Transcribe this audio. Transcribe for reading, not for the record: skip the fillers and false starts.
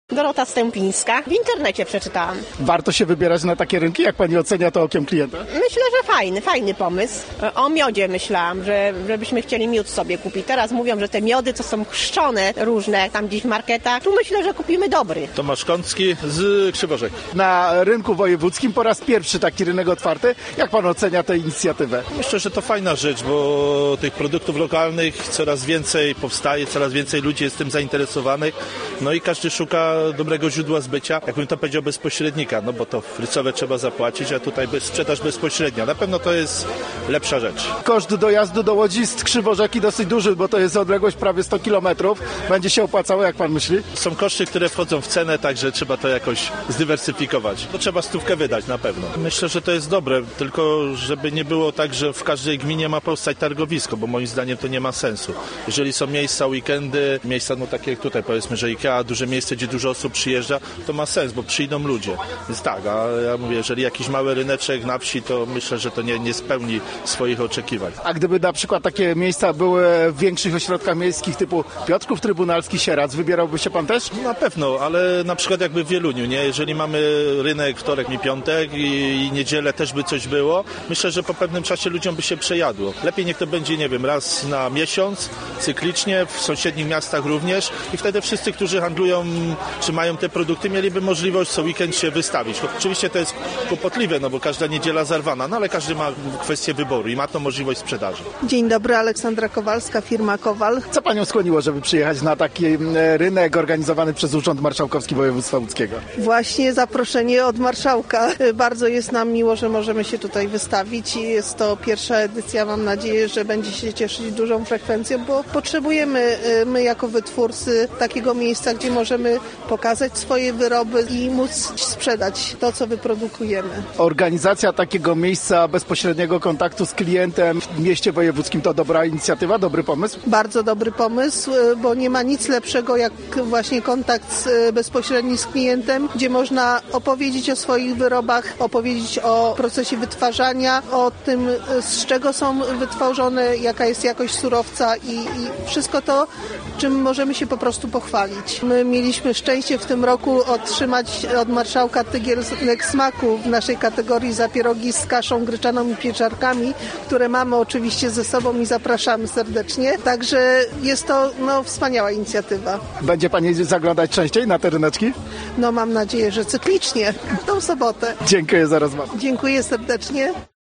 Dorota Stępińska. W internecie przeczytałam. Warto się wybierać na takie rynki? Jak pani ocenia to okiem klienta? Myślę, że fajny pomysł. O miodzie myślałam, żebyśmy chcieli miód sobie kupić. Teraz mówią, że te miody, co są chrzczone różne tam gdzieś w marketach, tu myślę, że kupimy dobry. Tomasz Kącki z Krzyworzek. Na rynku wojewódzkim po raz pierwszy taki rynek otwarty. Jak pan ocenia tę inicjatywę? Myślę, że to fajna rzecz, bo tych produktów lokalnych coraz więcej powstaje, coraz więcej ludzi jest tym zainteresowanych. No i każdy szuka dobrego źródła zbycia, jakbym to powiedział, bezpośrednika, no bo to w Rycowe trzeba zapłacić, a tutaj sprzedaż bezpośrednia. Na pewno to jest lepsza rzecz. Koszt dojazdu do Łodzi z Krzyworzeki dosyć duży, bo to jest odległość prawie 100 km. Będzie się opłacało, jak pan myśli? Są koszty, które wchodzą w cenę, także trzeba to jakoś zdywersyfikować. To trzeba 100 wydać na pewno. Myślę, że to jest dobre, tylko żeby nie było tak, że w każdej gminie ma powstać targowisko, bo moim zdaniem to nie ma sensu. Jeżeli są miejsca, weekendy, miejsca no takie jak tutaj, powiedzmy, że IKEA, duże miejsce, gdzie dużo osób przyjeżdża, to ma sens, bo przyjdą ludzie. Więc tak, a ja mówię, jeżeli jakiś mały ryneczek na wsi, to myślę, że to nie spełni swoich oczekiwań. A gdyby na przykład takie miejsca były w większych ośrodkach miejskich typu Piotrków Trybunalski, Sieradz, wybierałby się pan też? Na pewno, ale na przykład jakby w Wieluniu, nie? Jeżeli mamy rynek wtorek i piątek i niedzielę też by coś było, myślę, że po pewnym czasie ludziom by się przejadło. Lepiej niech to będzie, nie wiem, raz na miesiąc, cyklicznie, w sąsiednich miastach również i wtedy wszyscy, którzy handlują czy mają te produkty, mieliby możliwość co weekend się wystawić. Oczywiście to jest kłopotliwe, no bo każda niedziela zarwana, no ale każdy ma kwestię wyboru i ma to możliwość sprzedaży. Dzień dobry, Aleksandra Kowalska, firma Kowal. Co panią skłoniło, żeby przyjechać na taki rynek organizowany przez Urząd Marszałkowski Województwa Łódzkiego? Właśnie zaproszenie od marszałka. Bardzo jest nam miło, że możemy się tutaj wystawić. Jest to pierwsza edycja, mam nadzieję, że będzie się cieszyć dużą frekwencją, bo potrzebujemy my jako wytwórcy takiego miejsca, gdzie możemy pokazać swoje wyroby i móc sprzedać to, co wyprodukujemy. Organizacja takiego miejsca bezpośredniego kontaktu z klientem w mieście wojewódzkim to dobra inicjatywa, dobry pomysł? Bardzo dobry pomysł, bo nie ma nic lepszego jak właśnie kontakt bezpośredni z klientem, gdzie można opowiedzieć o swoich wyrobach, opowiedzieć o procesie wytwarzania, o tym, z czego są wytworzone, jaka jest jakość surowca i wszystko to, czym możemy się po prostu pochwalić. My mieliśmy szczęście w tym roku otrzymać od marszałka tygielek smaku w naszej kategorii za pierogi z kaszą gryczaną i pieczarkami, które mamy oczywiście ze sobą i zapraszamy serdecznie. Także jest to wspaniała inicjatywa. Będzie pani zaglądać częściej na te ryneczki? Mam nadzieję, że cyklicznie, w tą sobotę. Dziękuję za rozmowę. Dziękuję serdecznie.